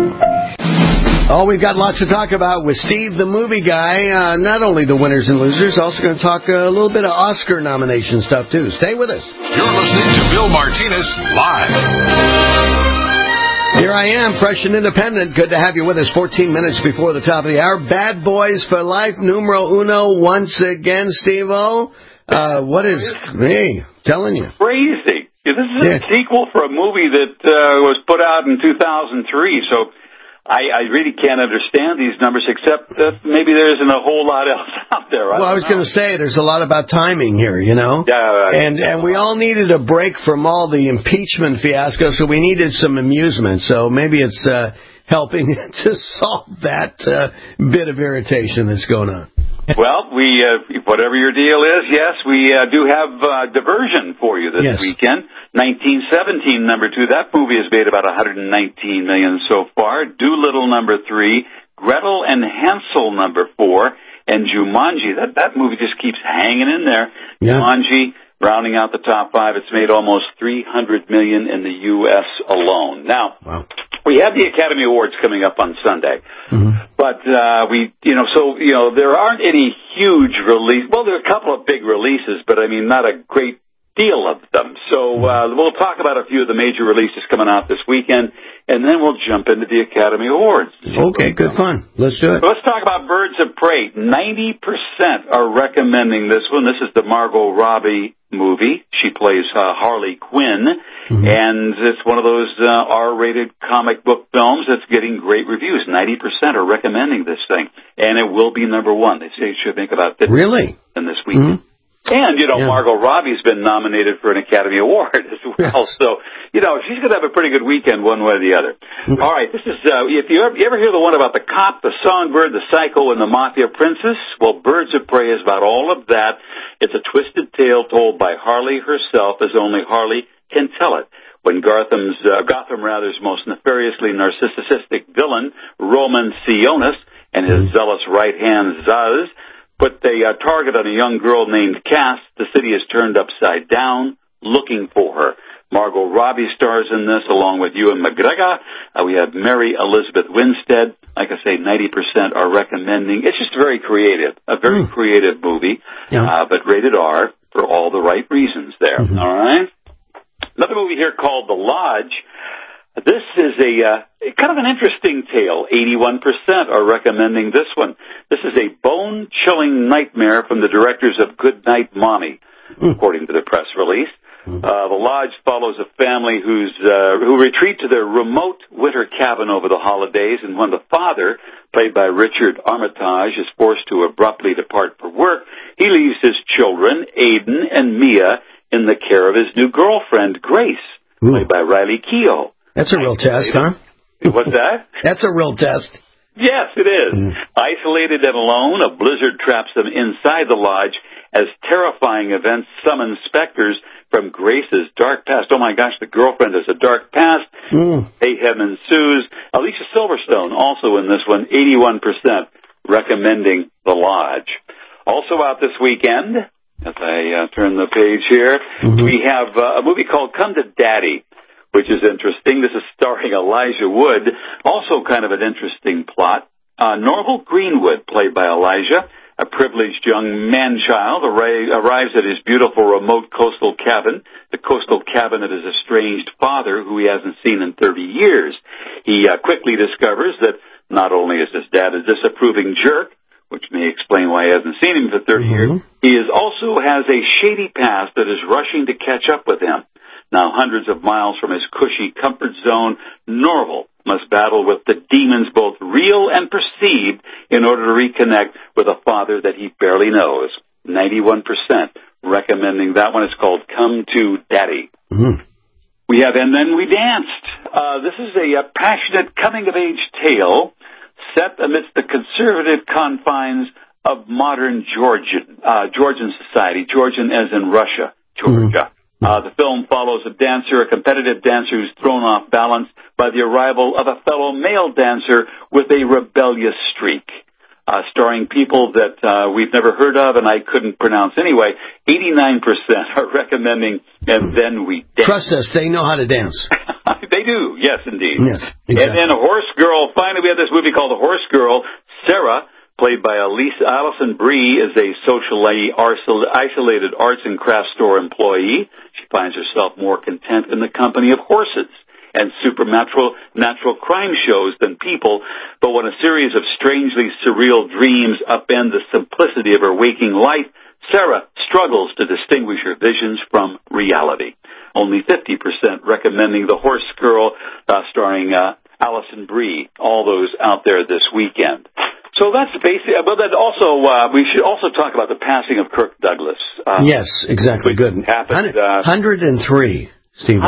Oh, we've got lots to talk about with Steve, the movie guy. Not only the winners and losers, also going to talk a little bit of Oscar nomination stuff, too. Stay with us. You're listening to Bill Martinez Live. Here I am, fresh and independent. Good to have you with us 14 minutes before the top of the hour. Bad Boys for Life, numero uno, once again, Steve-O. What is, me telling you? Crazy. Yeah, this is a sequel for a movie that was put out in 2003, so I really can't understand these numbers, except that maybe there isn't a whole lot else out there. I was going to say, there's a lot about timing here, you know? Yeah. And we all needed a break from all the impeachment fiasco, so we needed some amusement. So maybe it's helping to solve that bit of irritation that's going on. Well, we whatever your deal is, yes, we do have diversion for you this weekend. 1917, number 2. That movie has made about $119 million so far. Doolittle, number 3. Gretel and Hansel, number 4. And Jumanji. That movie just keeps hanging in there. Yeah. Jumanji, rounding out the top 5. It's made almost $300 million in the U.S. alone. Now, we have the Academy Awards coming up on Sunday. Mm-hmm. But there aren't any huge release. Well, there are a couple of big releases, but I mean, not a great deal of them. So we'll talk about a few of the major releases coming out this weekend, and then we'll jump into the Academy Awards. Okay, good fun. Let's do it. So let's talk about Birds of Prey. 90% are recommending this one. This is the Margot Robbie movie. She plays Harley Quinn, and it's one of those R-rated comic book films that's getting great reviews. 90% are recommending this thing, and it will be number 1. They say it should think about 50 in this week. Mm-hmm. And, Margot Robbie's been nominated for an Academy Award as well. Yeah. So, she's going to have a pretty good weekend one way or the other. Mm-hmm. All right, this is, if you ever hear the one about the cop, the songbird, the psycho, and the mafia princess, well, Birds of Prey is about all of that. It's a twisted tale told by Harley herself, as only Harley can tell it. when Gotham's most nefariously narcissistic villain, Roman Sionis, and his zealous right-hand Zaz put a target on a young girl named Cass, the city is turned upside down, looking for her. Margot Robbie stars in this, along with Ewan McGregor. We have Mary Elizabeth Winstead. Like I say, 90% are recommending. It's just very creative, a very creative movie, but rated R for all the right reasons there. All right? Another movie here called The Lodge. This is a kind of an interesting tale. 81% are recommending this one. This is a bone-chilling nightmare from the directors of Good Night, Mommy, according to the press release. The Lodge follows a family who retreat to their remote winter cabin over the holidays, and when the father, played by Richard Armitage, is forced to abruptly depart for work, he leaves his children, Aiden and Mia, in the care of his new girlfriend, Grace, played by Riley Keough. That's a real test, huh? What's that? That's a real test. Yes, it is. Isolated and alone, a blizzard traps them inside the lodge as terrifying events summon specters from Grace's dark past. Oh, my gosh, the girlfriend has a dark past. Mayhem ensues. Alicia Silverstone, also in this one, 81% recommending The Lodge. Also out this weekend, as I turn the page here, we have a movie called Come to Daddy, which is interesting. This is starring Elijah Wood, also kind of an interesting plot. Norval Greenwood, played by Elijah, a privileged young man-child, arrives at his beautiful remote coastal cabin, the coastal cabin of his estranged father, who he hasn't seen in 30 years. He quickly discovers that not only is his dad a disapproving jerk, which may explain why he hasn't seen him for 30 years, he also has a shady past that is rushing to catch up with him. Now, hundreds of miles from his cushy comfort zone, Norval must battle with the demons, both real and perceived, in order to reconnect with a father that he barely knows. 91% recommending that one. It's called Come to Daddy. We have And Then We Danced. This is a passionate coming-of-age tale set amidst the conservative confines of modern Georgian society. Georgian as in Russia, Georgia. The film follows a competitive dancer who's thrown off balance by the arrival of a fellow male dancer with a rebellious streak. Starring people that we've never heard of and I couldn't pronounce anyway. 89% are recommending And Then We Dance. Trust us, they know how to dance. They do, yes, indeed. Yes, exactly. And then Horse Girl. Finally, we have this movie called The Horse Girl. Sarah, played by Alison Brie, is a socially isolated arts and crafts store employee. She finds herself more content in the company of horses and supernatural crime shows than people, but when a series of strangely surreal dreams upend the simplicity of her waking life, Sarah struggles to distinguish her visions from reality. Only 50% recommending The Horse Girl, starring Alison Brie. All those out there this weekend. So that's basically, but that also, we should also talk about the passing of Kirk Douglas. Yes, exactly. Good. Happened, 103, Steve.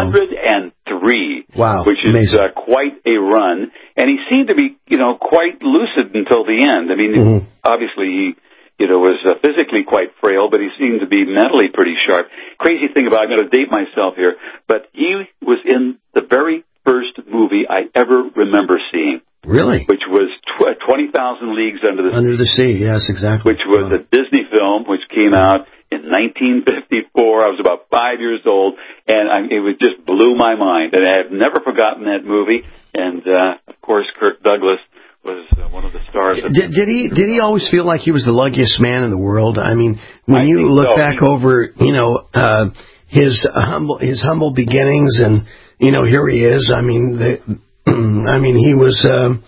103. Wow. Which is quite a run. And he seemed to be, quite lucid until the end. I mean, obviously he, was physically quite frail, but he seemed to be mentally pretty sharp. Crazy thing about, I'm going to date myself here, but he was in the very first movie I ever remember seeing. Really? Which was 20,000 Leagues Under the Sea. Under the Sea, yes, exactly. Which was a Disney film which came out in 1954. I was about 5 years old, and it just blew my mind. And I have never forgotten that movie. And, of course, Kirk Douglas was one of the stars. Did he always feel like he was the luckiest man in the world? I mean, when you look back over, his humble beginnings, and here he is. I mean, he was,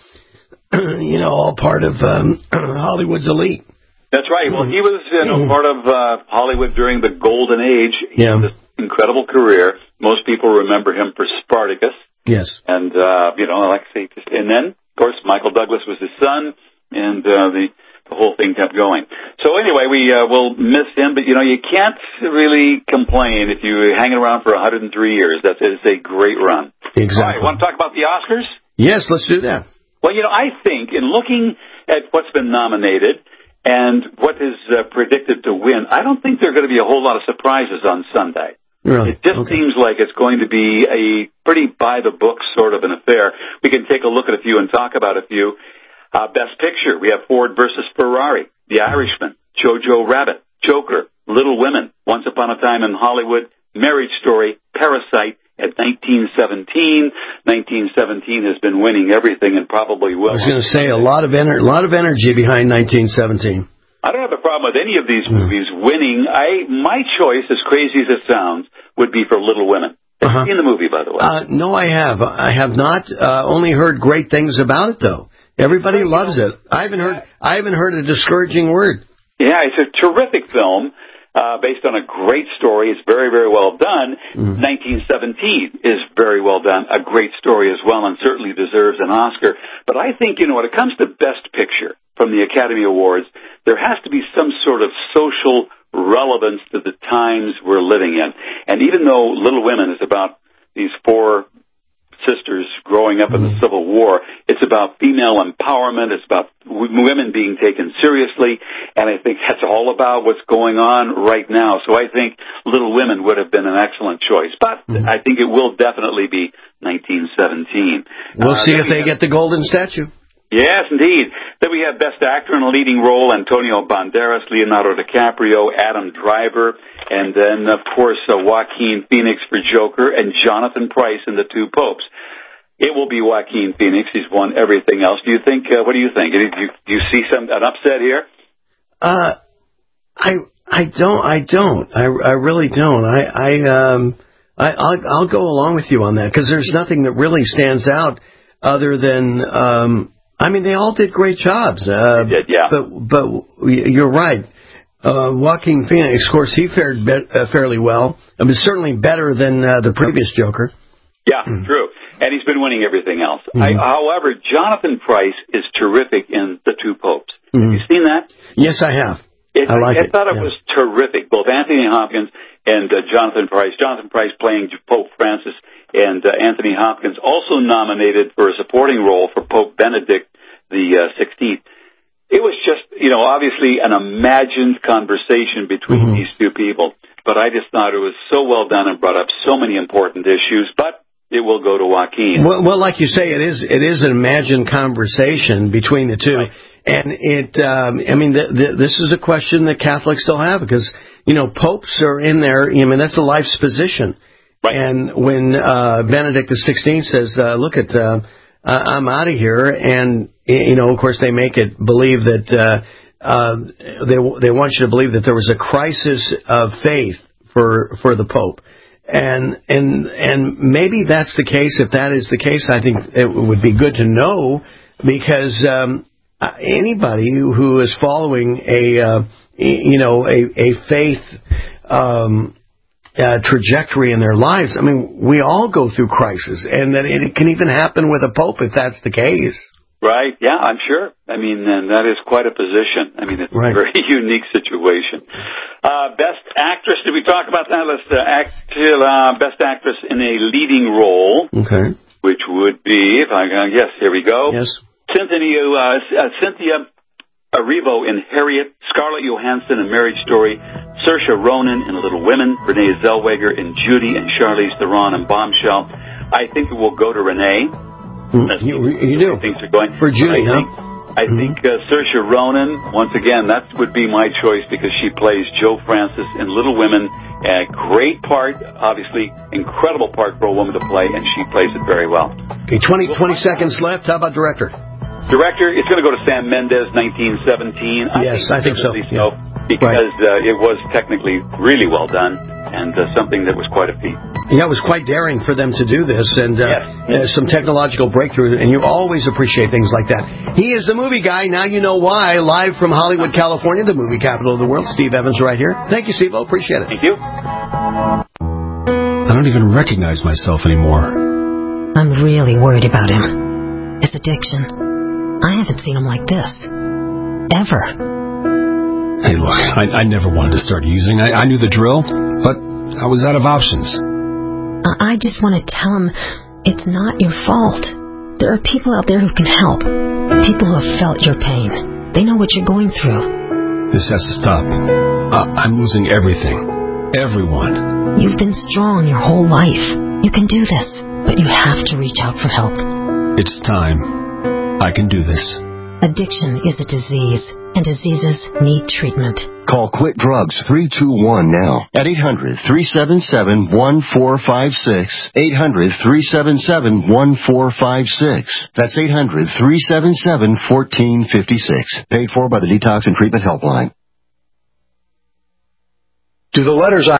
all part of Hollywood's elite. That's right. Well, he was, part of Hollywood during the golden age. He had this incredible career. Most people remember him for Spartacus. Yes. And, like I say, and then, of course, Michael Douglas was his son, and the whole thing kept going. So anyway, we will miss him, but, you can't really complain if you're hanging around for 103 years. It's a great run. Exactly. All right, want to talk about the Oscars? Yes, let's do that. Well, I think in looking at what's been nominated and what is predicted to win, I don't think there are going to be a whole lot of surprises on Sunday. Really? It just seems like it's going to be a pretty by-the-book sort of an affair. We can take a look at a few and talk about a few. Best Picture, we have Ford versus Ferrari, The Irishman, Jojo Rabbit, Joker, Little Women, Once Upon a Time in Hollywood, Marriage Story, Parasite, at 1917. 1917 has been winning everything and probably will. I was going to say, a lot of energy behind 1917. I don't have a problem with any of these movies winning. My choice, as crazy as it sounds, would be for Little Women. Have you seen the movie, by the way? No, I have. I have not. Only heard great things about it, though. Everybody loves it. I haven't heard a discouraging word. Yeah, it's a terrific film. Based on a great story. It's very, very well done. 1917 is very well done. A great story as well, and certainly deserves an Oscar. But I think, when it comes to Best Picture from the Academy Awards, there has to be some sort of social relevance to the times we're living in. And even though Little Women is about these four sisters growing up in the Civil War, it's about female empowerment, it's about women being taken seriously, and I think that's all about what's going on right now. So I think Little Women would have been an excellent choice, but I think it will definitely be 1917. We'll see if they get the golden statue. Yes, indeed. Then we have Best Actor in a Leading Role, Antonio Banderas, Leonardo DiCaprio, Adam Driver, and then, of course, Joaquin Phoenix for Joker, and Jonathan Pryce in The Two Popes. It will be Joaquin Phoenix. He's won everything else. Do you think, what do you think? Do you see an upset here? I don't. I really don't. I'll go along with you on that, because there's nothing that really stands out other than, they all did great jobs. They did, yeah. But you're right. Joaquin Phoenix, of course, he fared fairly well. Certainly better than the previous Joker. Yeah, true. And he's been winning everything else. However, Jonathan Pryce is terrific in The Two Popes. Have you seen that? Yes, I have. I thought it was terrific. Both Anthony Hopkins and Jonathan Pryce. Jonathan Pryce playing Pope Francis, and Anthony Hopkins also nominated for a supporting role for Pope Benedict the 16th. It was just, obviously an imagined conversation between these two people, but I just thought it was so well done and brought up so many important issues, but it will go to Joaquin. Well, like you say, it is an imagined conversation between the two. Right. And this is a question that Catholics still have, because, popes are in there. That's a life's position. Right. And when Benedict XVI says, look at, I'm out of here, and, of course, they make it believe that they want you to believe that there was a crisis of faith for the Pope. And maybe that's the case. If that is the case, I think it would be good to know, because anybody who is following a faith trajectory in their lives, we all go through crisis, and that it can even happen with a pope if that's the case. Right, yeah, I'm sure. And that is quite a position. It's a very unique situation. Best Actress, did we talk about that? Let's Best Actress in a Leading Role. Okay. Which would be, yes, here we go. Yes. Cynthia Erivo in Harriet, Scarlett Johansson in Marriage Story, Saoirse Ronan in Little Women, Renee Zellweger in Judy, and Charlize Theron in Bombshell. I think it will go to Renee. You do? Things are going. For Judy, I think Saoirse Ronan, once again, that would be my choice, because she plays Jo Francis in Little Women. A great part, obviously, incredible part for a woman to play, and she plays it very well. Okay, 20 seconds left. How about director? Director, it's going to go to Sam Mendes, 1917. I think so. Yeah. Because it was technically really well done, and something that was quite a feat. Yeah, it was quite daring for them to do this, and some technological breakthrough, and you always appreciate things like that. He is the movie guy. Now you know why. Live from Hollywood, California, the movie capital of the world. Steve Evans right here. Thank you, Steve-O. Appreciate it. Thank you. I don't even recognize myself anymore. I'm really worried about him. His addiction. I haven't seen him like this. Ever. Hey, look, I never wanted to start using. I knew the drill, but I was out of options. I just want to tell him it's not your fault. There are people out there who can help. People who have felt your pain. They know what you're going through. This has to stop. I'm losing everything. everyone. You've been strong your whole life. You can do this, but you have to reach out for help. It's time. I can do this. Addiction is a disease, and diseases need treatment. Call Quit Drugs 321 now at 800-377-1456. 800-377-1456. That's 800-377-1456. Paid for by the Detox and Treatment Helpline. Do the letters